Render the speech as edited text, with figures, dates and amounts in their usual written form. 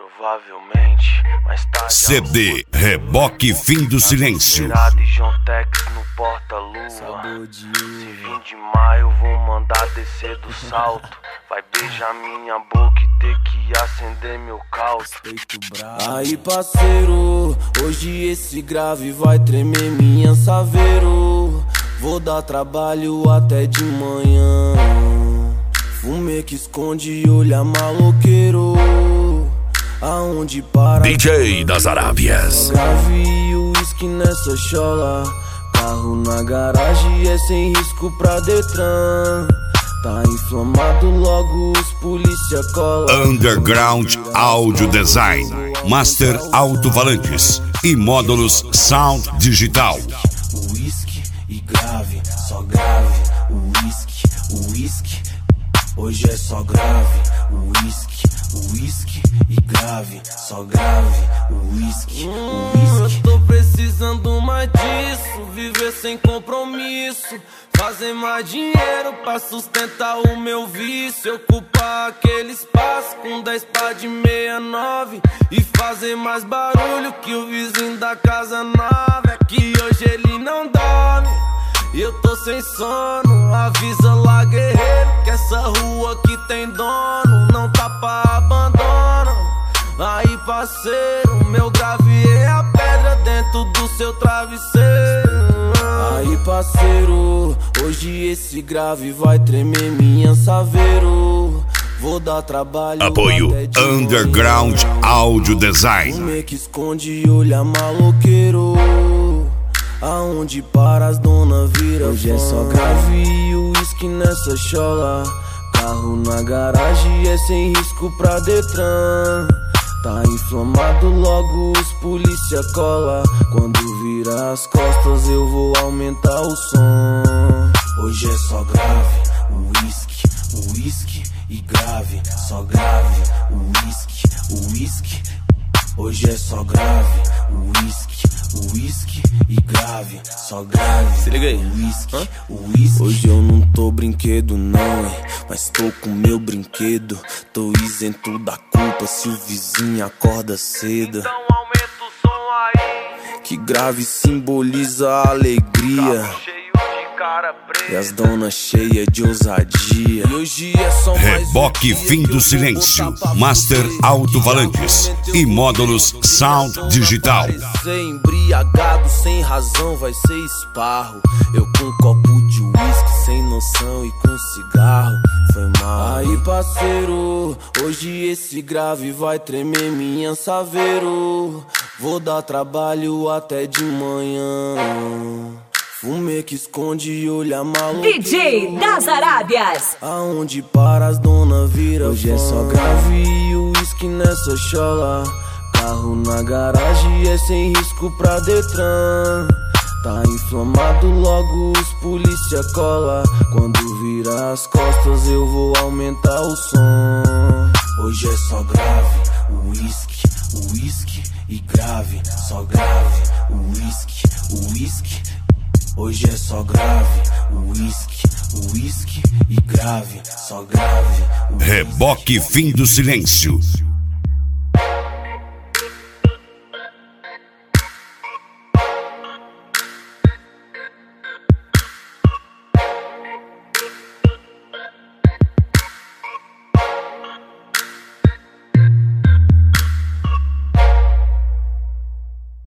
Provavelmente, mais tarde CD Reboque Fim do Silêncio. E John Tex no porta-lua. Se vir de maio, vou mandar descer do salto. Vai beijar minha boca e ter que acender meu calço. Aí parceiro, hoje esse grave vai tremer minha saveiro. Vou dar trabalho até de manhã. Fumê que esconde e olha maloqueiro. Aonde para DJ das Arábias. Grave e uísque nessa chola. Carro na garagem é sem risco pra Detran. Tá inflamado, logo os polícia cola. Underground Audio Design, Master Alto-Falantes e módulos Sound Digital. Uísque e grave, só grave. Uísque, hoje é só grave. Uísque e grave, só grave. Uísque. Eu tô precisando mais disso, viver sem compromisso. Fazer mais dinheiro pra sustentar o meu vício. Ocupar aquele espaço com 10 pá de 69 e fazer mais barulho que o vizinho da casa nova. É que hoje ele não dorme e eu tô sem sono. Avisa lá, guerreiro, que essa rua aqui tem dono. Não tá pra abandono. Aí parceiro, meu grave é a pedra dentro do seu travesseiro. Aí parceiro, hoje esse grave vai tremer minha saveiro. Vou dar trabalho. Apoio Underground Audio Design. Fumê que esconde e olha maloqueiro. Aonde para as dona vira. Hoje é só grave e uísque nessa chola. Carro na garagem é sem risco pra Detran. Tá inflamado, logo os polícia cola. Quando vira as costas eu vou aumentar o som. Hoje é só grave, uísque e grave, só grave. Uísque, hoje é só grave. Uísque e grave, só grave. Se liga aí. Uísque. Hoje eu não tô brinquedo não, hein, mas tô com meu brinquedo. Tô isento da culpa se o vizinho acorda cedo. Então aumenta o som aí. Que grave simboliza a alegria. Carro cheio de cara preta. E as donas cheias de ousadia. E hoje é só mais Reboque Fim do Silêncio, Master Alto-Falantes e módulos Sound Digital. Ser embriagado sem razão vai ser esparro. Eu com um copo de uísque sem noção e com cigarro. Foi mal. Aí parceiro, hoje esse grave vai tremer minha saveiro. Vou dar trabalho até de manhã. Fumê que esconde e olha maloqueiro. DJ das Arábias. Aonde para as dona vira. Hoje é só grave e uísque nessa chola. Carro na garagem é sem risco pra Detran. Tá inflamado, logo os polícia cola. Quando vira as costas eu vou aumentar o som. Hoje é só grave, uísque e grave, só grave. Uísque, hoje é só grave. Uísque e grave, só grave. Reboque Fim do Silêncio.